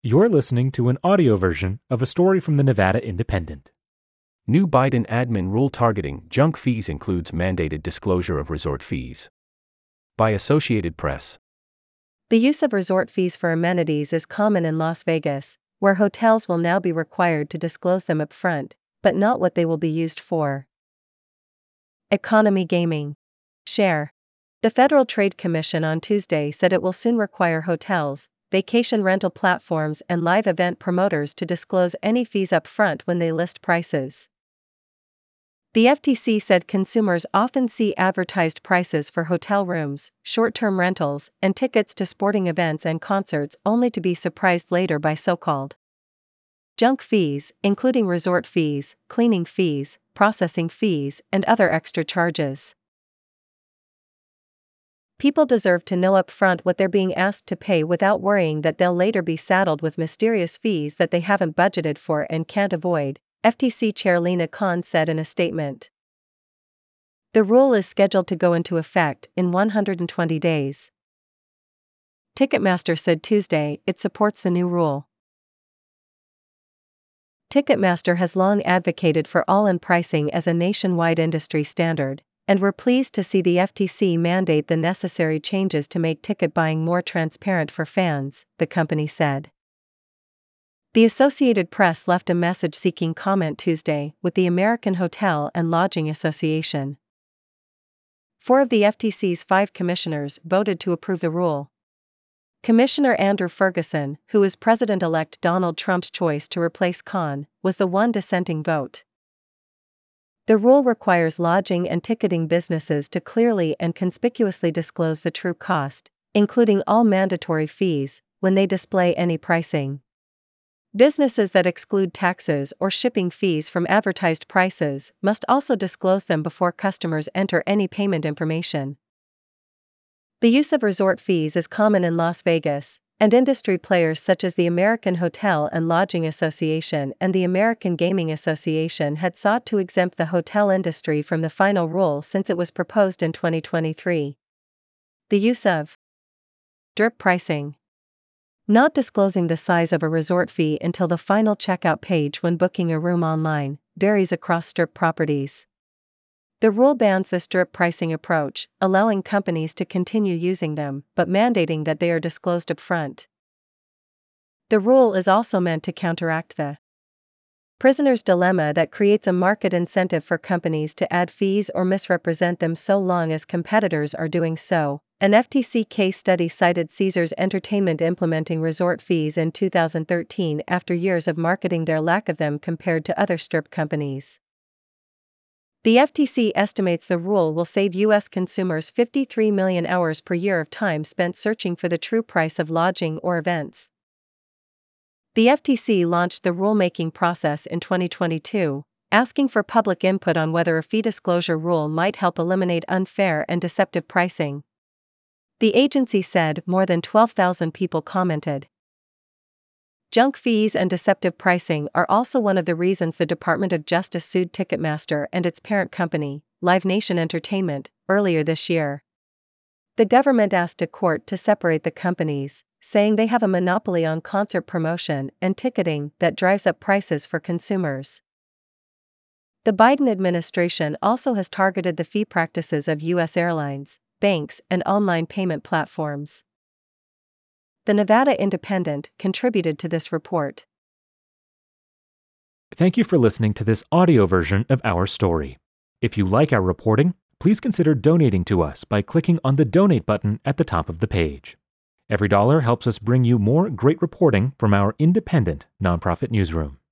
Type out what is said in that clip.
You're listening to an audio version of a story from the Nevada Independent. New Biden admin rule targeting junk fees includes mandated disclosure of resort fees. By Associated Press. The use of resort fees for amenities is common in Las Vegas, where hotels will now be required to disclose them up front, but not what they will be used for. Economy Gaming. Share. The Federal Trade Commission on Tuesday said it will soon require hotels, vacation rental platforms and live event promoters to disclose any fees up front when they list prices. The FTC said consumers often see advertised prices for hotel rooms, short-term rentals, and tickets to sporting events and concerts only to be surprised later by so-called junk fees, including resort fees, cleaning fees, processing fees, and other extra charges. People deserve to know up front what they're being asked to pay without worrying that they'll later be saddled with mysterious fees that they haven't budgeted for and can't avoid, FTC Chair Lina Khan said in a statement. The rule is scheduled to go into effect in 120 days. Ticketmaster said Tuesday it supports the new rule. Ticketmaster has long advocated for all-in pricing as a nationwide industry standard, and we're pleased to see the FTC mandate the necessary changes to make ticket buying more transparent for fans, the company said. The Associated Press left a message seeking comment Tuesday with the American Hotel and Lodging Association. 4 of the FTC's 5 commissioners voted to approve the rule. Commissioner Andrew Ferguson, who is President-elect Donald Trump's choice to replace Khan, was the one dissenting vote. The rule requires lodging and ticketing businesses to clearly and conspicuously disclose the true cost, including all mandatory fees, when they display any pricing. Businesses that exclude taxes or shipping fees from advertised prices must also disclose them before customers enter any payment information. The use of resort fees is common in Las Vegas, and industry players such as the American Hotel and Lodging Association and the American Gaming Association had sought to exempt the hotel industry from the final rule since it was proposed in 2023. The use of drip pricing. Not disclosing the size of a resort fee until the final checkout page when booking a room online varies across Strip properties. The rule bans the strip pricing approach, allowing companies to continue using them, but mandating that they are disclosed upfront. The rule is also meant to counteract the prisoner's dilemma that creates a market incentive for companies to add fees or misrepresent them so long as competitors are doing so. An FTC case study cited Caesars Entertainment implementing resort fees in 2013 after years of marketing their lack of them compared to other strip companies. The FTC estimates the rule will save U.S. consumers 53 million hours per year of time spent searching for the true price of lodging or events. The FTC launched the rulemaking process in 2022, asking for public input on whether a fee disclosure rule might help eliminate unfair and deceptive pricing. The agency said more than 12,000 people commented. Junk fees and deceptive pricing are also one of the reasons the Department of Justice sued Ticketmaster and its parent company, Live Nation Entertainment, earlier this year. The government asked a court to separate the companies, saying they have a monopoly on concert promotion and ticketing that drives up prices for consumers. The Biden administration also has targeted the fee practices of U.S. airlines, banks, and online payment platforms. The Nevada Independent contributed to this report. Thank you for listening to this audio version of our story. If you like our reporting, please consider donating to us by clicking on the donate button at the top of the page. Every dollar helps us bring you more great reporting from our independent nonprofit newsroom.